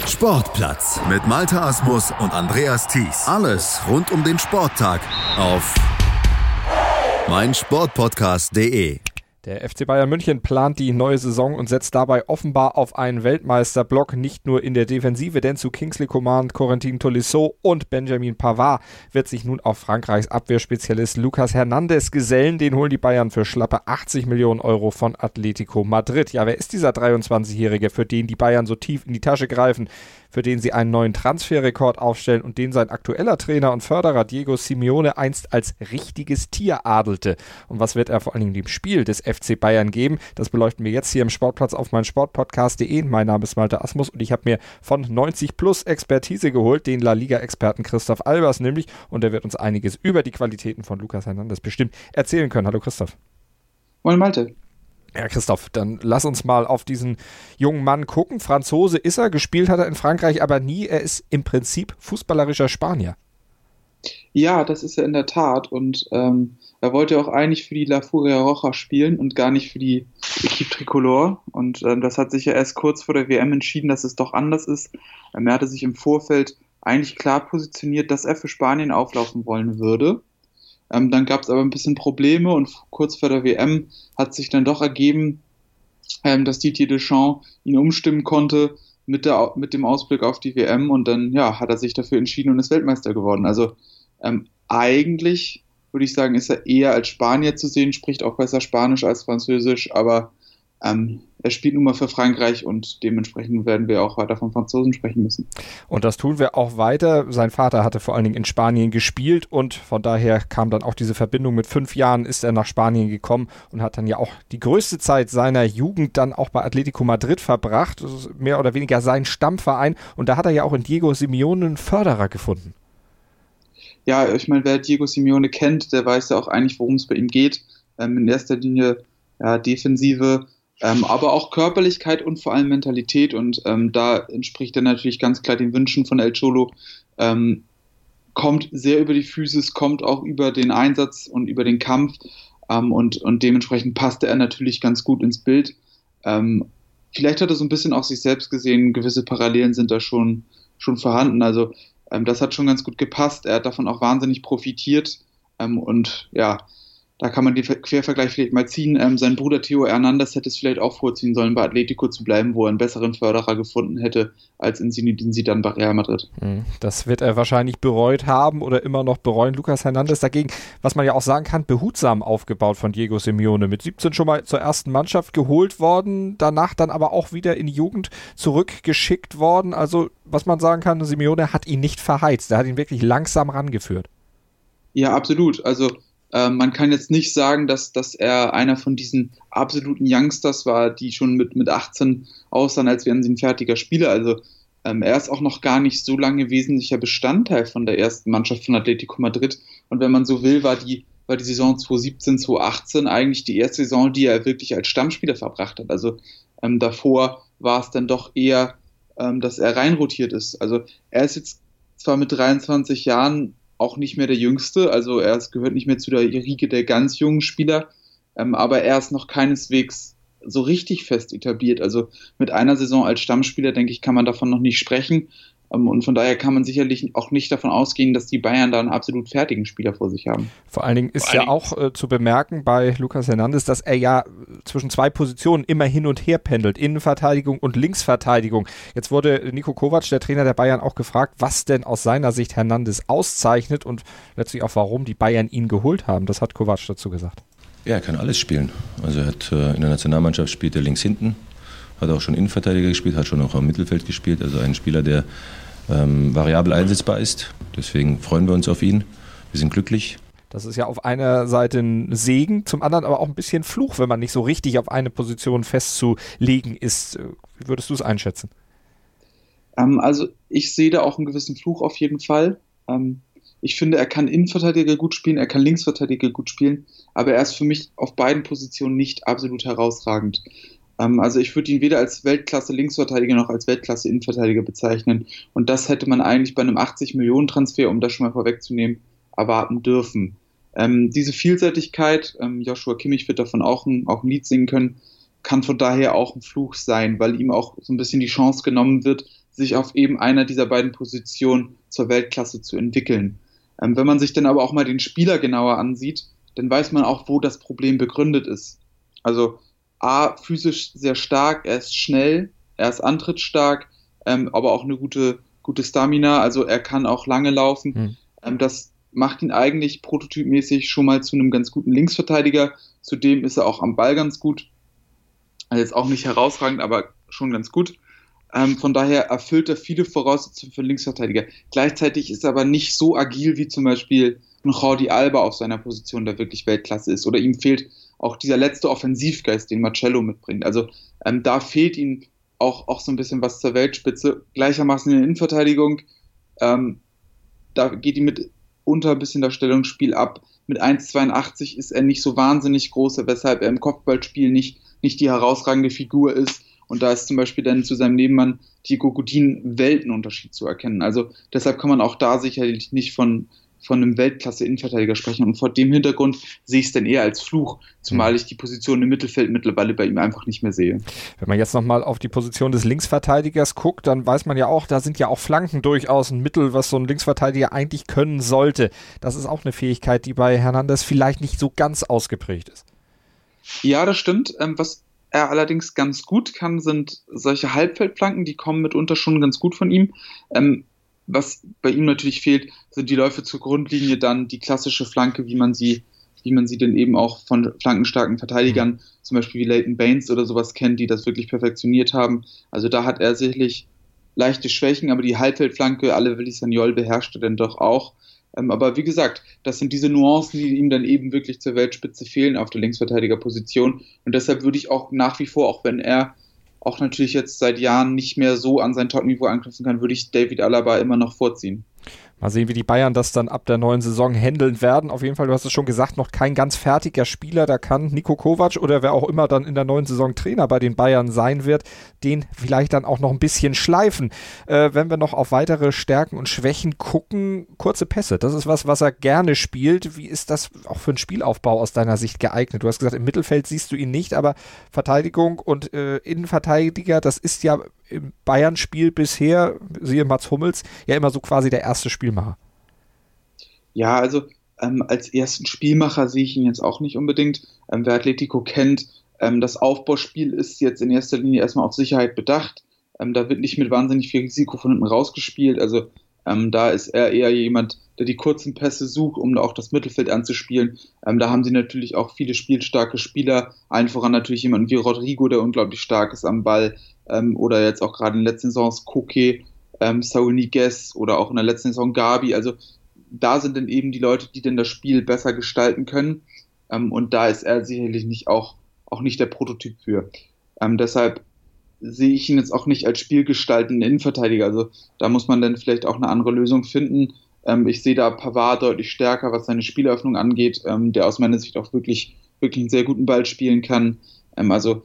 Sportplatz mit Malte Asmus und Andreas Thies. Alles rund um den Sporttag auf meinsportpodcast.de. Der FC Bayern München plant die neue Saison und setzt dabei offenbar auf einen Weltmeisterblock, nicht nur in der Defensive, denn zu Kingsley Coman, Corentin Tolisso und Benjamin Pavard wird sich nun auch Frankreichs Abwehrspezialist Lucas Hernandez gesellen. Den holen die Bayern für schlappe 80 Millionen Euro von Atletico Madrid. Ja, wer ist dieser 23-Jährige, für den die Bayern so tief in die Tasche greifen, für den sie einen neuen Transferrekord aufstellen und den sein aktueller Trainer und Förderer Diego Simeone einst als richtiges Tier adelte? Und was wird er vor allen Dingen dem Spiel des FC Bayern geben? Das beleuchten wir jetzt hier im Sportplatz auf meinsportpodcast.de. Mein Name ist Malte Asmus und ich habe mir von 90 Plus Expertise geholt, den La Liga-Experten Christoph Albers nämlich, und der wird uns einiges über die Qualitäten von Lucas Hernandez bestimmt erzählen können. Hallo Christoph. Moin Malte. Ja, Christoph, dann lass uns mal auf diesen jungen Mann gucken. Franzose ist er, gespielt hat er in Frankreich aber nie. Er ist im Prinzip fußballerischer Spanier. Ja, das ist er in der Tat. Und er wollte auch eigentlich für die La Furia Roja spielen und gar nicht für die Equipe Tricolore. Und das hat sich ja erst kurz vor der WM entschieden, dass es doch anders ist. Er hatte sich im Vorfeld eigentlich klar positioniert, dass er für Spanien auflaufen wollen würde. Dann gab es aber ein bisschen Probleme und kurz vor der WM hat sich dann doch ergeben, dass Didier Deschamps ihn umstimmen konnte mit dem Ausblick auf die WM, und dann hat er sich dafür entschieden und ist Weltmeister geworden. Also eigentlich würde ich sagen, ist er eher als Spanier zu sehen, spricht auch besser Spanisch als Französisch, aber er spielt nun mal für Frankreich und dementsprechend werden wir auch weiter von Franzosen sprechen müssen. Und das tun wir auch weiter. Sein Vater hatte vor allen Dingen in Spanien gespielt und von daher kam dann auch diese Verbindung. Mit 5 Jahren ist er nach Spanien gekommen und hat dann ja auch die größte Zeit seiner Jugend dann auch bei Atletico Madrid verbracht. Das ist mehr oder weniger sein Stammverein, und da hat er ja auch in Diego Simeone einen Förderer gefunden. Ja, ich meine, wer Diego Simeone kennt, der weiß ja auch eigentlich, worum es bei ihm geht. In erster Linie Defensive, aber auch Körperlichkeit und vor allem Mentalität, und da entspricht er natürlich ganz klar den Wünschen von El Cholo, kommt sehr über die Physis, kommt auch über den Einsatz und über den Kampf, und dementsprechend passte er natürlich ganz gut ins Bild. Vielleicht hat er so ein bisschen auch sich selbst gesehen, gewisse Parallelen sind da schon vorhanden, also das hat schon ganz gut gepasst, er hat davon auch wahnsinnig profitiert, und ja, da kann man den Quervergleich vielleicht mal ziehen. Sein Bruder Theo Hernandez hätte es vielleicht auch vorziehen sollen, bei Atletico zu bleiben, wo er einen besseren Förderer gefunden hätte als in Zinedine Zidane bei Real Madrid. Das wird er wahrscheinlich bereut haben oder immer noch bereuen. Lucas Hernandez dagegen, was man ja auch sagen kann, behutsam aufgebaut von Diego Simeone. Mit 17 schon mal zur ersten Mannschaft geholt worden, danach dann aber auch wieder in die Jugend zurückgeschickt worden. Also was man sagen kann, Simeone hat ihn nicht verheizt. Er hat ihn wirklich langsam rangeführt. Ja, absolut. Also man kann jetzt nicht sagen, dass er einer von diesen absoluten Youngsters war, die schon mit 18 aussahen, als wären sie ein fertiger Spieler. Also er ist auch noch gar nicht so lange wesentlicher Bestandteil von der ersten Mannschaft von Atletico Madrid. Und wenn man so will, war die Saison 2017, 2018 eigentlich die erste Saison, die er wirklich als Stammspieler verbracht hat. Also davor war es dann doch eher, dass er reinrotiert ist. Also er ist jetzt zwar mit 23 Jahren auch nicht mehr der Jüngste, also er gehört nicht mehr zu der Riege der ganz jungen Spieler, aber er ist noch keineswegs so richtig fest etabliert. Also mit einer Saison als Stammspieler, denke ich, kann man davon noch nicht sprechen, und von daher kann man sicherlich auch nicht davon ausgehen, dass die Bayern da einen absolut fertigen Spieler vor sich haben. Vor allen Dingen ist ja auch zu bemerken bei Lucas Hernandez, dass er ja zwischen 2 Positionen immer hin und her pendelt, Innenverteidigung und Linksverteidigung. Jetzt wurde Niko Kovac, der Trainer der Bayern, auch gefragt, was denn aus seiner Sicht Hernandez auszeichnet und letztlich auch warum die Bayern ihn geholt haben. Das hat Kovac dazu gesagt. Ja, er kann alles spielen. Also er hat in der Nationalmannschaft spielt er links hinten, hat auch schon Innenverteidiger gespielt, hat schon auch im Mittelfeld gespielt. Also ein Spieler, der variabel einsetzbar ist. Deswegen freuen wir uns auf ihn. Wir sind glücklich. Das ist ja auf einer Seite ein Segen, zum anderen aber auch ein bisschen Fluch, wenn man nicht so richtig auf eine Position festzulegen ist. Wie würdest du es einschätzen? Also ich sehe da auch einen gewissen Fluch auf jeden Fall. Ich finde, er kann Innenverteidiger gut spielen, er kann Linksverteidiger gut spielen, aber er ist für mich auf beiden Positionen nicht absolut herausragend. Also ich würde ihn weder als Weltklasse-Linksverteidiger noch als Weltklasse-Innenverteidiger bezeichnen. Und das hätte man eigentlich bei einem 80-Millionen-Transfer, um das schon mal vorwegzunehmen, erwarten dürfen. Diese Vielseitigkeit, Joshua Kimmich wird davon auch ein Lied singen können, kann von daher auch ein Fluch sein, weil ihm auch so ein bisschen die Chance genommen wird, sich auf eben einer dieser beiden Positionen zur Weltklasse zu entwickeln. Wenn man sich dann aber auch mal den Spieler genauer ansieht, dann weiß man auch, wo das Problem begründet ist. Also A, physisch sehr stark, er ist schnell, er ist antrittsstark, aber auch eine gute Stamina, also er kann auch lange laufen. Das macht ihn eigentlich prototypmäßig schon mal zu einem ganz guten Linksverteidiger. Zudem ist er auch am Ball ganz gut. Also jetzt auch nicht herausragend, aber schon ganz gut. Von daher erfüllt er viele Voraussetzungen für einen Linksverteidiger. Gleichzeitig ist er aber nicht so agil wie zum Beispiel ein Jordi Alba auf seiner Position, der wirklich Weltklasse ist. Oder ihm fehlt auch dieser letzte Offensivgeist, den Marcello mitbringt. Also da fehlt ihm auch so ein bisschen was zur Weltspitze. Gleichermaßen in der Innenverteidigung, da geht ihm mitunter ein bisschen das Stellungsspiel ab. Mit 1,82 ist er nicht so wahnsinnig groß, weshalb er im Kopfballspiel nicht die herausragende Figur ist. Und da ist zum Beispiel dann zu seinem Nebenmann Diego Godin Weltenunterschied zu erkennen. Also deshalb kann man auch da sicherlich nicht von einem Weltklasse-Innenverteidiger sprechen. Und vor dem Hintergrund sehe ich es dann eher als Fluch, zumal ich die Position im Mittelfeld mittlerweile bei ihm einfach nicht mehr sehe. Wenn man jetzt nochmal auf die Position des Linksverteidigers guckt, dann weiß man ja auch, da sind ja auch Flanken durchaus ein Mittel, was so ein Linksverteidiger eigentlich können sollte. Das ist auch eine Fähigkeit, die bei Hernandez vielleicht nicht so ganz ausgeprägt ist. Ja, das stimmt. Was er allerdings ganz gut kann, sind solche Halbfeldflanken, die kommen mitunter schon ganz gut von ihm. Was bei ihm natürlich fehlt, sind die Läufe zur Grundlinie, dann die klassische Flanke, wie man sie denn eben auch von flankenstarken Verteidigern, zum Beispiel wie Leighton Baines oder sowas kennt, die das wirklich perfektioniert haben. Also da hat er sicherlich leichte Schwächen, aber die Halbfeldflanke, alle Villisagnol beherrscht er dann doch auch. Aber wie gesagt, das sind diese Nuancen, die ihm dann eben wirklich zur Weltspitze fehlen auf der Linksverteidigerposition. Und deshalb würde ich auch nach wie vor, auch wenn er auch natürlich jetzt seit Jahren nicht mehr so an sein Top-Niveau anknüpfen kann, würde ich David Alaba immer noch vorziehen. Mal sehen, wie die Bayern das dann ab der neuen Saison handeln werden. Auf jeden Fall, du hast es schon gesagt, noch kein ganz fertiger Spieler. Da kann Niko Kovac oder wer auch immer dann in der neuen Saison Trainer bei den Bayern sein wird, den vielleicht dann auch noch ein bisschen schleifen. Wenn wir noch auf weitere Stärken und Schwächen gucken, kurze Pässe. Das ist was er gerne spielt. Wie ist das auch für einen Spielaufbau aus deiner Sicht geeignet? Du hast gesagt, im Mittelfeld siehst du ihn nicht, aber Verteidigung und Innenverteidiger, das ist ja im Bayern-Spiel bisher, siehe Mats Hummels, ja immer so quasi der erste Spielmacher. Ja, also als ersten Spielmacher sehe ich ihn jetzt auch nicht unbedingt. Wer Atletico kennt, das Aufbauspiel ist jetzt in erster Linie erstmal auf Sicherheit bedacht. Da wird nicht mit wahnsinnig viel Risiko von hinten rausgespielt. Also da ist er eher jemand, der die kurzen Pässe sucht, um auch das Mittelfeld anzuspielen. Da haben sie natürlich auch viele spielstarke Spieler, allen voran natürlich jemanden wie Rodrigo, der unglaublich stark ist am Ball, oder jetzt auch gerade in den letzten Saisons Koke, Saúl Ñíguez oder auch in der letzten Saison Gabi. Also da sind dann eben die Leute, die dann das Spiel besser gestalten können. Und da ist er sicherlich nicht auch nicht der Prototyp für. Deshalb sehe ich ihn jetzt auch nicht als spielgestaltenden Innenverteidiger. Also da muss man dann vielleicht auch eine andere Lösung finden. Ich sehe da Pavard deutlich stärker, was seine Spieleröffnung angeht, der aus meiner Sicht auch wirklich einen sehr guten Ball spielen kann. Also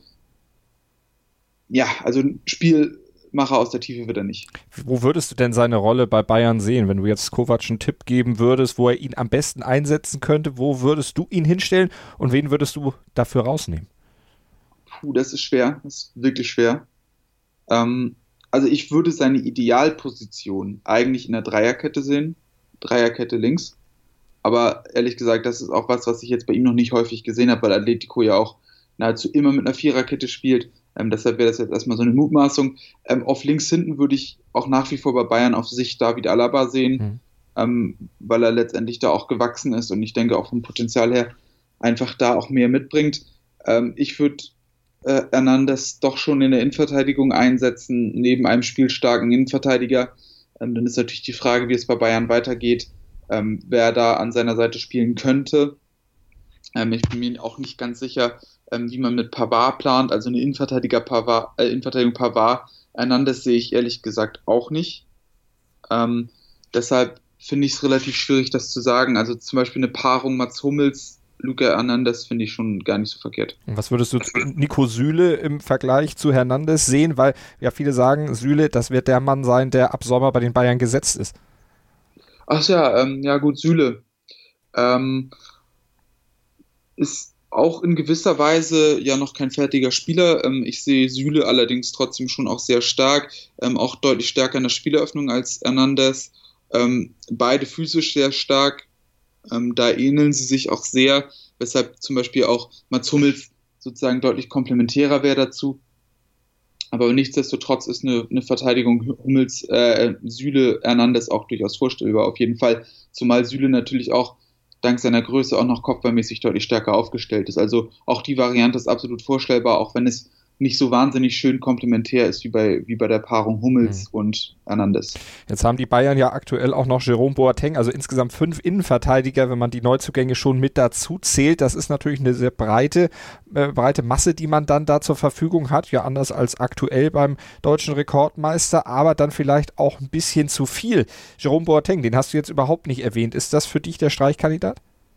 Spielmacher aus der Tiefe wird er nicht. Wo würdest du denn seine Rolle bei Bayern sehen, wenn du jetzt Kovac einen Tipp geben würdest, wo er ihn am besten einsetzen könnte? Wo würdest du ihn hinstellen und wen würdest du dafür rausnehmen? Das ist schwer. Das ist wirklich schwer. Also ich würde seine Idealposition eigentlich in der Dreierkette sehen. Dreierkette links. Aber ehrlich gesagt, das ist auch was ich jetzt bei ihm noch nicht häufig gesehen habe, weil Atletico ja auch nahezu immer mit einer Viererkette spielt. Deshalb wäre das jetzt erstmal so eine Mutmaßung. Auf links hinten würde ich auch nach wie vor bei Bayern auf Sicht David Alaba sehen, weil er letztendlich da auch gewachsen ist und ich denke auch vom Potenzial her einfach da auch mehr mitbringt. Ich würde Hernandez doch schon in der Innenverteidigung einsetzen, neben einem spielstarken Innenverteidiger. Dann ist natürlich die Frage, wie es bei Bayern weitergeht, wer da an seiner Seite spielen könnte. Ich bin mir auch nicht ganz sicher, wie man mit Pavard plant, also eine Innenverteidigung Pavard. Hernandez sehe ich ehrlich gesagt auch nicht. Deshalb finde ich es relativ schwierig, das zu sagen. Also zum Beispiel eine Paarung Mats Hummels, Luca Hernandez finde ich schon gar nicht so verkehrt. Und was würdest du Nico Süle im Vergleich zu Hernandez sehen? Weil ja viele sagen, Süle, das wird der Mann sein, der ab Sommer bei den Bayern gesetzt ist. Ach ja, ja gut, Süle ist auch in gewisser Weise ja noch kein fertiger Spieler. Ich sehe Süle allerdings trotzdem schon auch sehr stark, auch deutlich stärker in der Spieleröffnung als Hernandez. Beide physisch sehr stark, da ähneln sie sich auch sehr, weshalb zum Beispiel auch Mats Hummels sozusagen deutlich komplementärer wäre dazu. Aber nichtsdestotrotz ist eine Verteidigung Hummels, Süle, Hernandez auch durchaus vorstellbar, auf jeden Fall. Zumal Süle natürlich auch dank seiner Größe auch noch kopfballmäßig deutlich stärker aufgestellt ist. Also auch die Variante ist absolut vorstellbar, auch wenn es nicht so wahnsinnig schön komplementär ist wie bei der Paarung Hummels und Hernandez. Jetzt haben die Bayern ja aktuell auch noch Jerome Boateng, also insgesamt 5 Innenverteidiger, wenn man die Neuzugänge schon mit dazu zählt. Das ist natürlich eine sehr breite Masse, die man dann da zur Verfügung hat, ja anders als aktuell beim deutschen Rekordmeister, aber dann vielleicht auch ein bisschen zu viel. Jerome Boateng, den hast du jetzt überhaupt nicht erwähnt. Ist das für dich der Streichkandidat?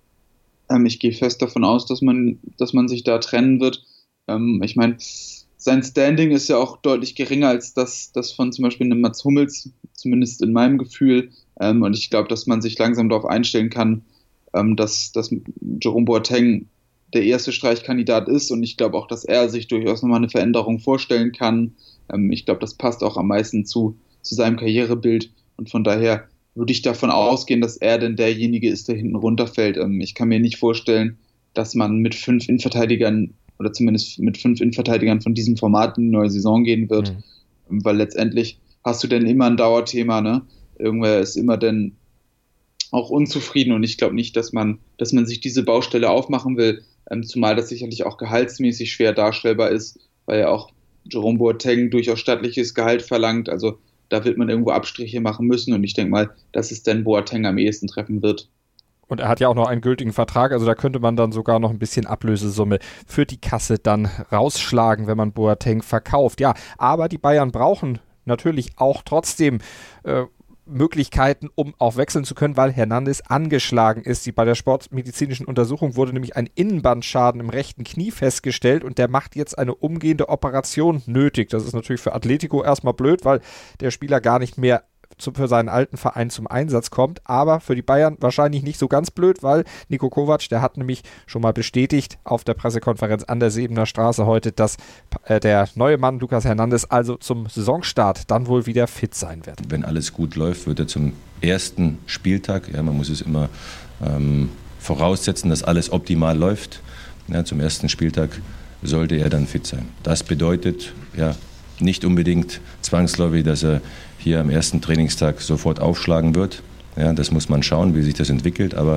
Ich gehe fest davon aus, dass man sich da trennen wird. Ich meine, sein Standing ist ja auch deutlich geringer als das von zum Beispiel einem Mats Hummels, zumindest in meinem Gefühl. Und ich glaube, dass man sich langsam darauf einstellen kann, dass Jerome Boateng der erste Streichkandidat ist. Und ich glaube auch, dass er sich durchaus nochmal eine Veränderung vorstellen kann. Ich glaube, das passt auch am meisten zu seinem Karrierebild. Und von daher würde ich davon ausgehen, dass er denn derjenige ist, der hinten runterfällt. Ich kann mir nicht vorstellen, dass man mit 5 Innenverteidigern oder zumindest mit 5 Innenverteidigern von diesem Format in die neue Saison gehen wird, weil letztendlich hast du denn immer ein Dauerthema, ne? Irgendwer ist immer dann auch unzufrieden und ich glaube nicht, dass man sich diese Baustelle aufmachen will, zumal das sicherlich auch gehaltsmäßig schwer darstellbar ist, weil ja auch Jerome Boateng durchaus stattliches Gehalt verlangt, also da wird man irgendwo Abstriche machen müssen und ich denke mal, dass es dann Boateng am ehesten treffen wird. Und er hat ja auch noch einen gültigen Vertrag, also da könnte man dann sogar noch ein bisschen Ablösesumme für die Kasse dann rausschlagen, wenn man Boateng verkauft. Ja, aber die Bayern brauchen natürlich auch trotzdem Möglichkeiten, um auch wechseln zu können, weil Hernandez angeschlagen ist. Bei der sportmedizinischen Untersuchung wurde nämlich ein Innenbandschaden im rechten Knie festgestellt und der macht jetzt eine umgehende Operation nötig. Das ist natürlich für Atletico erstmal blöd, weil der Spieler gar nicht mehr für seinen alten Verein zum Einsatz kommt, aber für die Bayern wahrscheinlich nicht so ganz blöd, weil Niko Kovac, der hat nämlich schon mal bestätigt auf der Pressekonferenz an der Sebener Straße heute, dass der neue Mann Lucas Hernandez also zum Saisonstart dann wohl wieder fit sein wird. Wenn alles gut läuft, wird er zum ersten Spieltag, ja, man muss es immer voraussetzen, dass alles optimal läuft, ja, zum ersten Spieltag sollte er dann fit sein. Das bedeutet ja nicht unbedingt zwangsläufig, dass er hier am ersten Trainingstag sofort aufschlagen wird. Ja, das muss man schauen, wie sich das entwickelt. Aber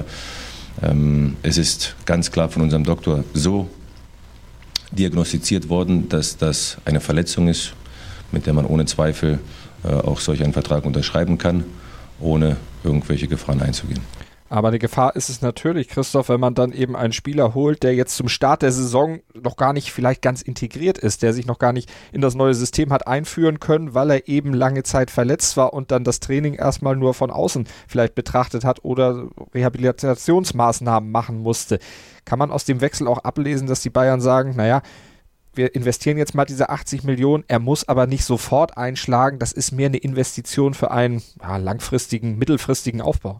es ist ganz klar von unserem Doktor so diagnostiziert worden, dass das eine Verletzung ist, mit der man ohne Zweifel auch solch einen Vertrag unterschreiben kann, ohne irgendwelche Gefahren einzugehen. Aber eine Gefahr ist es natürlich, Christoph, wenn man dann eben einen Spieler holt, der jetzt zum Start der Saison noch gar nicht vielleicht ganz integriert ist, der sich noch gar nicht in das neue System hat einführen können, weil er eben lange Zeit verletzt war und dann das Training erstmal nur von außen vielleicht betrachtet hat oder Rehabilitationsmaßnahmen machen musste. Kann man aus dem Wechsel auch ablesen, dass die Bayern sagen, naja, wir investieren jetzt mal diese 80 Millionen, er muss aber nicht sofort einschlagen, das ist mehr eine Investition für einen langfristigen, mittelfristigen Aufbau?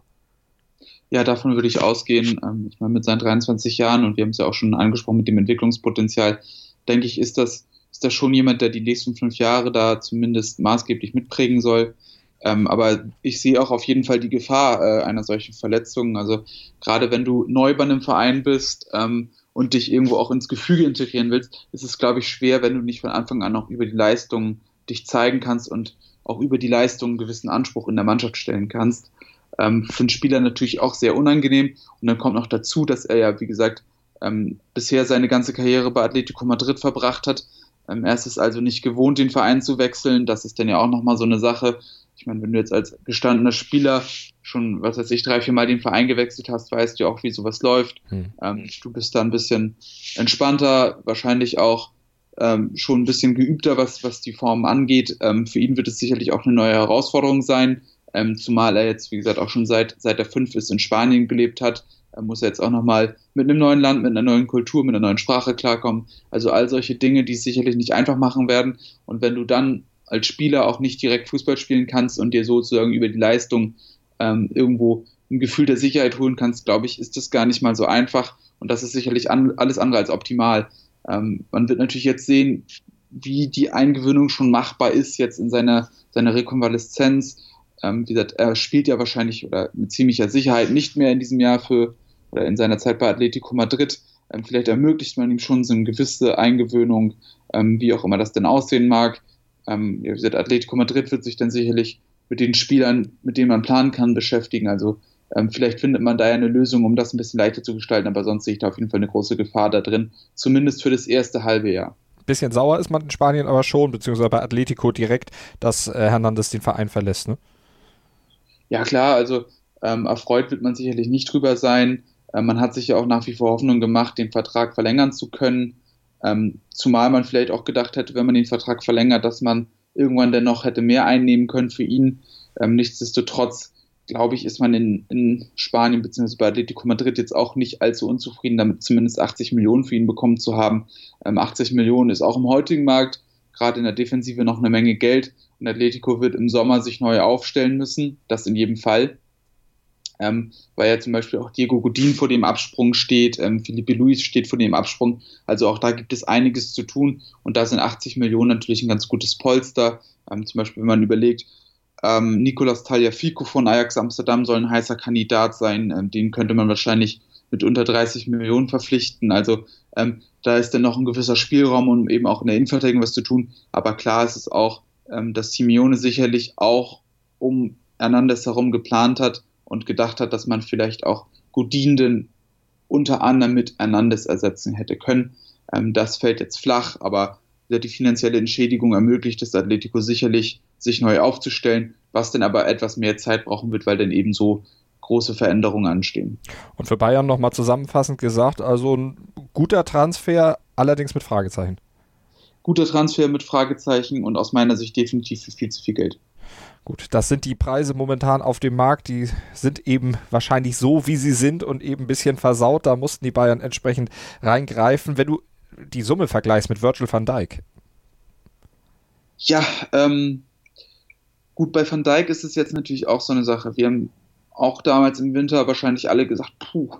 Ja, davon würde ich ausgehen. Ich meine, mit seinen 23 Jahren, und wir haben es ja auch schon angesprochen mit dem Entwicklungspotenzial, denke ich, ist das schon jemand, der die nächsten 5 Jahre da zumindest maßgeblich mitprägen soll. Aber ich sehe auch auf jeden Fall die Gefahr einer solchen Verletzung. Also gerade wenn du neu bei einem Verein bist und dich irgendwo auch ins Gefüge integrieren willst, ist es, glaube ich, schwer, wenn du nicht von Anfang an auch über die Leistung dich zeigen kannst und auch über die Leistung einen gewissen Anspruch in der Mannschaft stellen kannst. Für den Spieler natürlich auch sehr unangenehm. Und dann kommt noch dazu, dass er ja, wie gesagt, bisher seine ganze Karriere bei Atletico Madrid verbracht hat. Er ist es also nicht gewohnt, den Verein zu wechseln. Das ist dann ja auch nochmal so eine Sache. Ich meine, wenn du jetzt als gestandener Spieler schon, 3-4 Mal den Verein gewechselt hast, weißt du auch, wie sowas läuft. Du bist da ein bisschen entspannter, wahrscheinlich auch schon ein bisschen geübter, was die Form angeht. Für ihn wird es sicherlich auch eine neue Herausforderung sein. Zumal er jetzt, wie gesagt, auch schon seit er 5 ist in Spanien gelebt hat, muss er jetzt auch nochmal mit einem neuen Land, mit einer neuen Kultur, mit einer neuen Sprache klarkommen. Also all solche Dinge, die es sicherlich nicht einfach machen werden. Und wenn du dann als Spieler auch nicht direkt Fußball spielen kannst und dir sozusagen über die Leistung irgendwo ein Gefühl der Sicherheit holen kannst, glaube ich, ist das gar nicht mal so einfach. Und das ist sicherlich alles andere als optimal. Man wird natürlich jetzt sehen, wie die Eingewöhnung schon machbar ist jetzt in seiner Rekonvaleszenz. Wie gesagt, er spielt ja wahrscheinlich oder mit ziemlicher Sicherheit nicht mehr in diesem Jahr oder in seiner Zeit bei Atletico Madrid. Vielleicht ermöglicht man ihm schon so eine gewisse Eingewöhnung, wie auch immer das denn aussehen mag. Wie gesagt, Atletico Madrid wird sich dann sicherlich mit den Spielern, mit denen man planen kann, beschäftigen. Also vielleicht findet man da ja eine Lösung, um das ein bisschen leichter zu gestalten, aber sonst sehe ich da auf jeden Fall eine große Gefahr da drin, zumindest für das erste halbe Jahr. Bisschen sauer ist man in Spanien aber schon, beziehungsweise bei Atletico direkt, dass Hernandez den Verein verlässt, ne? Ja klar, also erfreut wird man sicherlich nicht drüber sein. Man hat sich ja auch nach wie vor Hoffnung gemacht, den Vertrag verlängern zu können, zumal man vielleicht auch gedacht hätte, wenn man den Vertrag verlängert, dass man irgendwann dennoch hätte mehr einnehmen können für ihn. Nichtsdestotrotz, glaube ich, ist man in Spanien bzw. bei Atletico Madrid jetzt auch nicht allzu unzufrieden, damit zumindest 80 Millionen für ihn bekommen zu haben. 80 Millionen ist auch im heutigen Markt, gerade in der Defensive, noch eine Menge Geld. Und Atletico wird im Sommer sich neu aufstellen müssen, das in jedem Fall. Weil ja zum Beispiel auch Diego Godin vor dem Absprung steht, Felipe Luis steht vor dem Absprung. Also auch da gibt es einiges zu tun. Und da sind 80 Millionen natürlich ein ganz gutes Polster. Zum Beispiel, wenn man überlegt, Nicolas Tagliafico von Ajax Amsterdam soll ein heißer Kandidat sein. Den könnte man wahrscheinlich mit unter 30 Millionen verpflichten. Also da ist dann noch ein gewisser Spielraum, um eben auch in der Innenverteidigung was zu tun. Aber klar ist es auch, dass Simeone sicherlich auch um Hernandez herum geplant hat und gedacht hat, dass man vielleicht auch Godin denn unter anderem mit Hernandez ersetzen hätte können. Das fällt jetzt flach, aber die finanzielle Entschädigung ermöglicht es Atletico sicherlich, sich neu aufzustellen, was dann aber etwas mehr Zeit brauchen wird, weil dann eben so große Veränderungen anstehen. Und für Bayern nochmal zusammenfassend gesagt, also ein guter Transfer, allerdings mit Fragezeichen. Guter Transfer mit Fragezeichen und aus meiner Sicht definitiv für viel zu viel Geld. Gut, das sind die Preise momentan auf dem Markt, die sind eben wahrscheinlich so, wie sie sind und eben ein bisschen versaut, da mussten die Bayern entsprechend reingreifen. Wenn du die Summe vergleichst mit Virgil van Dijk. Ja, gut, bei Van Dijk ist es jetzt natürlich auch so eine Sache. Wir haben auch damals im Winter wahrscheinlich alle gesagt,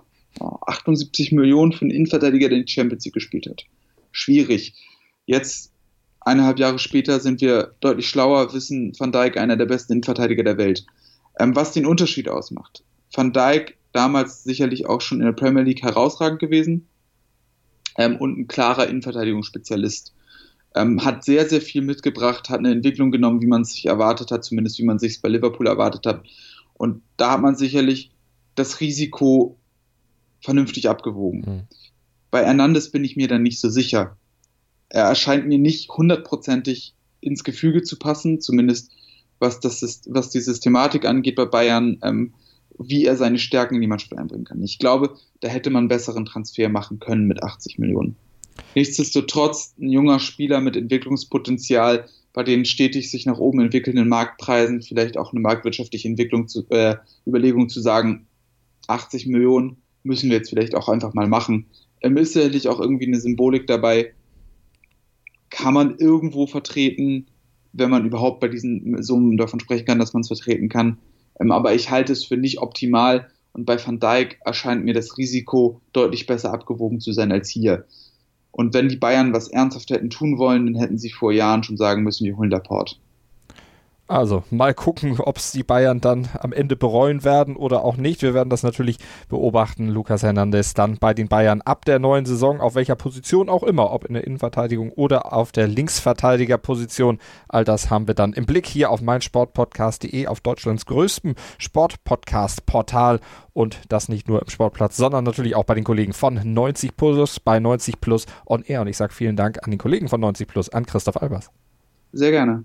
78 Millionen für einen Innenverteidiger, der die Champions League gespielt hat. Schwierig. Jetzt, 1,5 Jahre später, sind wir deutlich schlauer, wissen Van Dijk einer der besten Innenverteidiger der Welt. Was den Unterschied ausmacht. Van Dijk damals sicherlich auch schon in der Premier League herausragend gewesen und ein klarer Innenverteidigungsspezialist. Hat sehr, sehr viel mitgebracht, hat eine Entwicklung genommen, wie man es sich erwartet hat, zumindest wie man es sich bei Liverpool erwartet hat. Und da hat man sicherlich das Risiko vernünftig abgewogen. Bei Hernandez bin ich mir dann nicht so sicher. Er erscheint mir nicht 100%ig ins Gefüge zu passen, zumindest was die Systematik angeht bei Bayern, wie er seine Stärken in die Mannschaft einbringen kann. Ich glaube, da hätte man einen besseren Transfer machen können mit 80 Millionen. Nichtsdestotrotz ein junger Spieler mit Entwicklungspotenzial, bei den stetig sich nach oben entwickelnden Marktpreisen, vielleicht auch eine marktwirtschaftliche Überlegung zu sagen, 80 Millionen müssen wir jetzt vielleicht auch einfach mal machen. Ist sicherlich auch irgendwie eine Symbolik dabei, kann man irgendwo vertreten, wenn man überhaupt bei diesen Summen davon sprechen kann, dass man es vertreten kann. Aber ich halte es für nicht optimal und bei Van Dijk erscheint mir das Risiko deutlich besser abgewogen zu sein als hier. Und wenn die Bayern was ernsthaft hätten tun wollen, dann hätten sie vor Jahren schon sagen müssen, wir holen Laporte. Also mal gucken, ob es die Bayern dann am Ende bereuen werden oder auch nicht. Wir werden das natürlich beobachten. Lucas Hernandez dann bei den Bayern ab der neuen Saison, auf welcher Position auch immer, ob in der Innenverteidigung oder auf der Linksverteidigerposition. All das haben wir dann im Blick hier auf meinsportpodcast.de, auf Deutschlands größtem Sportpodcast-Portal. Und das nicht nur im Sportplatz, sondern natürlich auch bei den Kollegen von 90 Plus, bei 90 Plus on Air. Und ich sage vielen Dank an den Kollegen von 90 Plus, an Christoph Albers. Sehr gerne.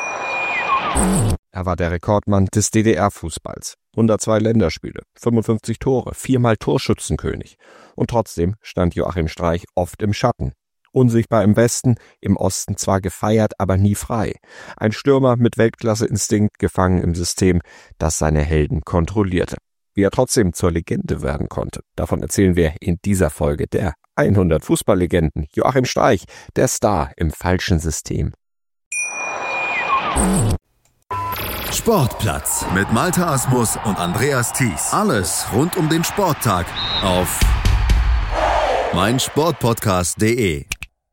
Er war der Rekordmann des DDR-Fußballs. 102 Länderspiele, 55 Tore, 4-mal Torschützenkönig. Und trotzdem stand Joachim Streich oft im Schatten. Unsichtbar im Westen, im Osten zwar gefeiert, aber nie frei. Ein Stürmer mit Weltklasse-Instinkt, gefangen im System, das seine Helden kontrollierte. Wie er trotzdem zur Legende werden konnte, davon erzählen wir in dieser Folge der 100 Fußballlegenden. Joachim Streich, der Star im falschen System. Sportplatz mit Malte Asmus und Andreas Thies. Alles rund um den Sporttag auf meinsportpodcast.de.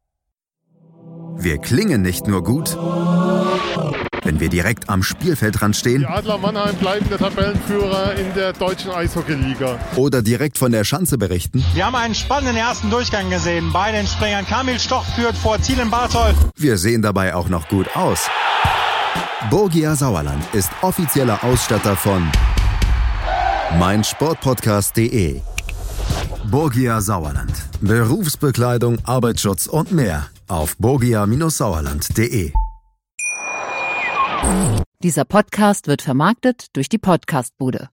Wir klingen nicht nur gut, wenn wir direkt am Spielfeldrand stehen. Die Adler Mannheim bleiben der Tabellenführer in der deutschen Eishockeyliga. Oder direkt von der Schanze berichten. Wir haben einen spannenden ersten Durchgang gesehen. Bei den Springern Kamil Stoch führt vor Thielen Barthold. Wir sehen dabei auch noch gut aus. Borgia Sauerland ist offizieller Ausstatter von meinsportpodcast.de. Borgia Sauerland. Berufsbekleidung, Arbeitsschutz und mehr auf borgia-sauerland.de. Dieser Podcast wird vermarktet durch die Podcastbude.